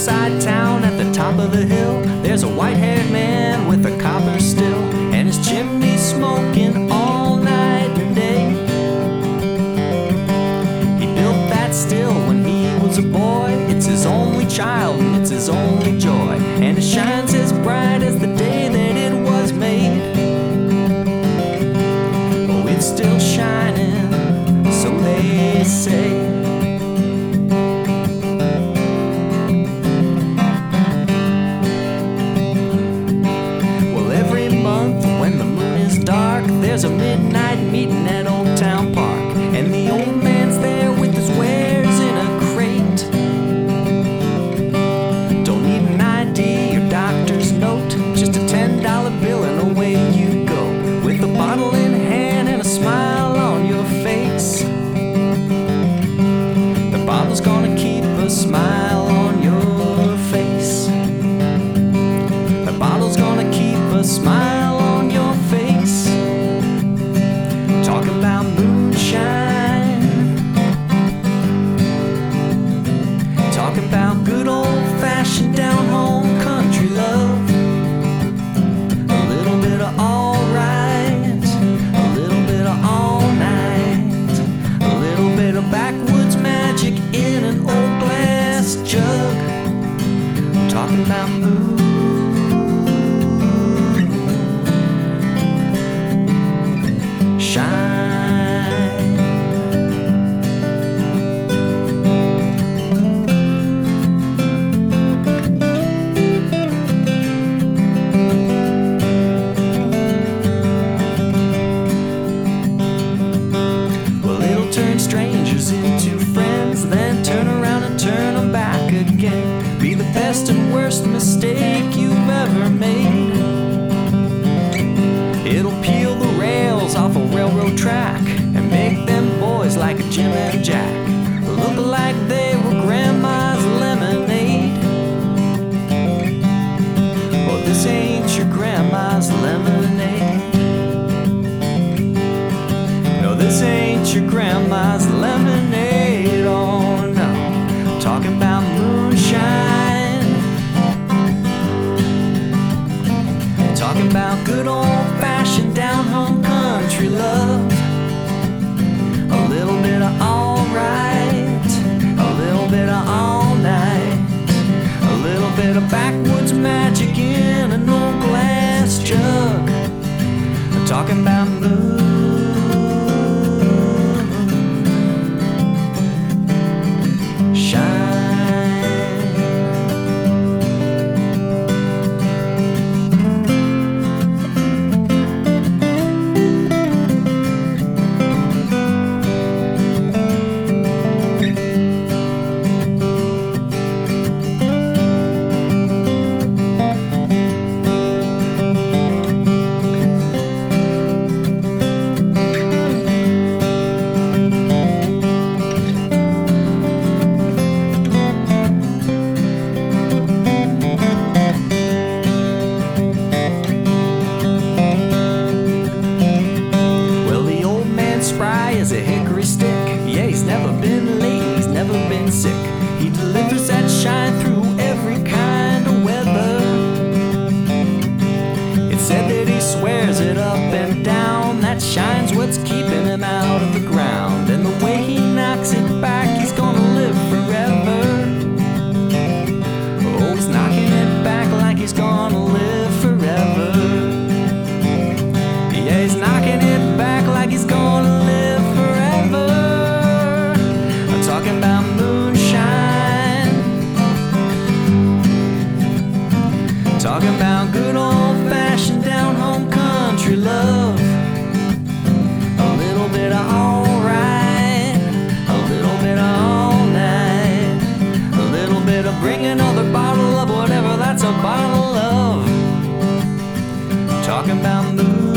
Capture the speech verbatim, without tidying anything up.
outside town at the top of the hill, there's a white-haired man with a copper still, and his chimney smoking all night and day. He built that still when he was a boy. It's his only child and it's his only joy, and it shines as bright as the day that it was made. Oh, it's still shining, so they say. There's a midnight meeting at Old Town Park, and the old man's there with his wares in a crate. Don't need an I D or doctor's note, just a ten dollar bill and away you go, with a bottle in hand and a smile on your face. The bottle's gonna keep a smile on your face. The bottle's gonna keep a smile on your face. Talk about moonshine. Talk about good old-fashioned down-home country love. A little bit of all right, a little bit of all night, a little bit of backwoods magic in an old glass jug. Talking about moon. Strangers into friends, then turn around and turn them back again. Be the best and worst mistake you've ever made. It'll peel the rails off a railroad track and make them boys like a Jim and Jack look like they were grandma's lemonade. Well, this ain't your grandma's lemonade. No, this ain't your grandma's lemonade, oh no. Talking about moonshine. Talking about good old-fashioned down-home country love. A little bit of all right, a little bit of all night, a little bit of backwoods magic in an old glass jug. Talking about moon. Is a hickory stick. Yeah, he's never been late, he's never been sick. He delivers that shine through every kind of weather. It's said that he swears it up and down, that shine's what's keeping him out of the ground. And the way he knocks it back, he's gonna live forever. Oh, he's knocking it back like he's gonna live forever. Yeah, he's knocking it back like he's gonna live. Talking about moonshine. Talking about good old-fashioned down-home country love. A little bit of all right, a little bit of all night, a little bit of bring another bottle of whatever that's a bottle of. Talking about moonshine.